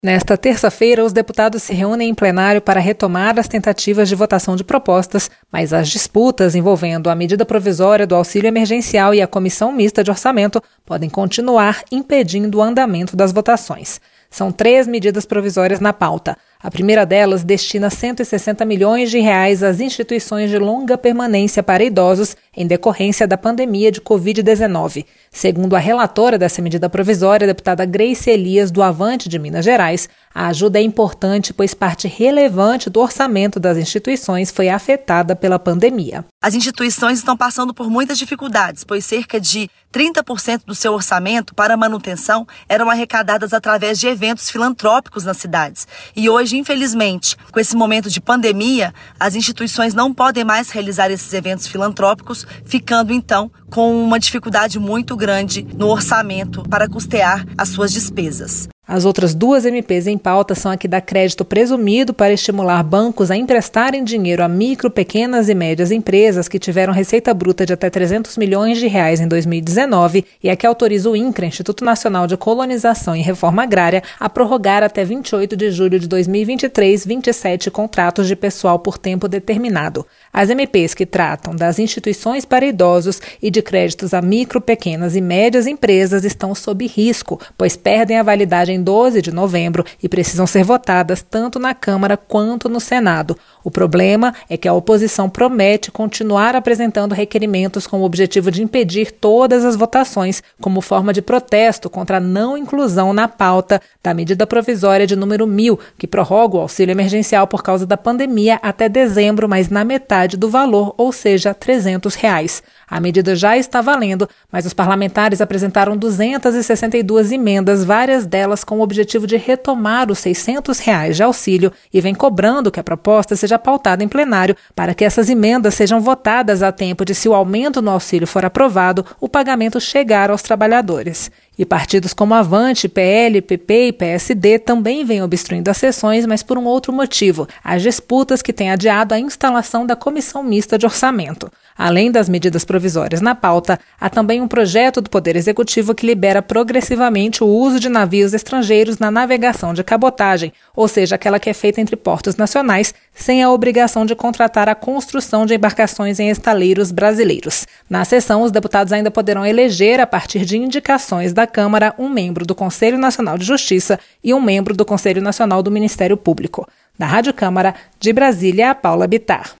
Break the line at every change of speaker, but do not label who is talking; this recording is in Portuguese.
Nesta terça-feira, os deputados se reúnem em plenário para retomar as tentativas de votação de propostas, mas as disputas envolvendo a medida provisória do auxílio emergencial e a comissão mista de orçamento podem continuar impedindo o andamento das votações. São 3 medidas provisórias na pauta. A primeira delas destina 160 milhões de reais às instituições de longa permanência para idosos em decorrência da pandemia de Covid-19. Segundo a relatora dessa medida provisória, a deputada Grace Elias, do Avante de Minas Gerais, a ajuda é importante, pois parte relevante do orçamento das instituições foi afetada pela pandemia.
As instituições estão passando por muitas dificuldades, pois cerca de 30% do seu orçamento para manutenção eram arrecadadas através de eventos filantrópicos nas cidades. E hoje, infelizmente, com esse momento de pandemia, as instituições não podem mais realizar esses eventos filantrópicos, ficando então com uma dificuldade muito grande no orçamento para custear as suas despesas.
As outras 2 MPs em pauta são a que dá crédito presumido para estimular bancos a emprestarem dinheiro a micro, pequenas e médias empresas que tiveram receita bruta de até 300 milhões de reais em 2019 e a que autoriza o INCRA, Instituto Nacional de Colonização e Reforma Agrária, a prorrogar até 28 de julho de 2023 27 contratos de pessoal por tempo determinado. As MPs que tratam das instituições para idosos e de créditos a micro, pequenas e médias empresas estão sob risco, pois perdem a validade em 12 de novembro e precisam ser votadas tanto na Câmara quanto no Senado. O problema é que a oposição promete continuar apresentando requerimentos com o objetivo de impedir todas as votações, como forma de protesto contra a não inclusão na pauta da medida provisória de número 1000, que prorroga o auxílio emergencial por causa da pandemia até dezembro, mas na metade do valor, ou seja, R$ 300. A medida já está valendo, mas os parlamentares apresentaram 262 emendas, várias delas com o objetivo de retomar os R$ 600 de auxílio e vem cobrando que a proposta seja pautada em plenário para que essas emendas sejam votadas a tempo de, se o aumento no auxílio for aprovado, o pagamento chegar aos trabalhadores. E partidos como Avante, PL, PP e PSD também vêm obstruindo as sessões, mas por um outro motivo: as disputas que têm adiado a instalação da comissão mista de orçamento. Além das medidas provisórias na pauta, há também um projeto do Poder Executivo que libera progressivamente o uso de navios estrangeiros na navegação de cabotagem, ou seja, aquela que é feita entre portos nacionais, sem a obrigação de contratar a construção de embarcações em estaleiros brasileiros. Na sessão, os deputados ainda poderão eleger, a partir de indicações da Câmara, um membro do Conselho Nacional de Justiça e um membro do Conselho Nacional do Ministério Público. Da Rádio Câmara, de Brasília, Paula Bittar.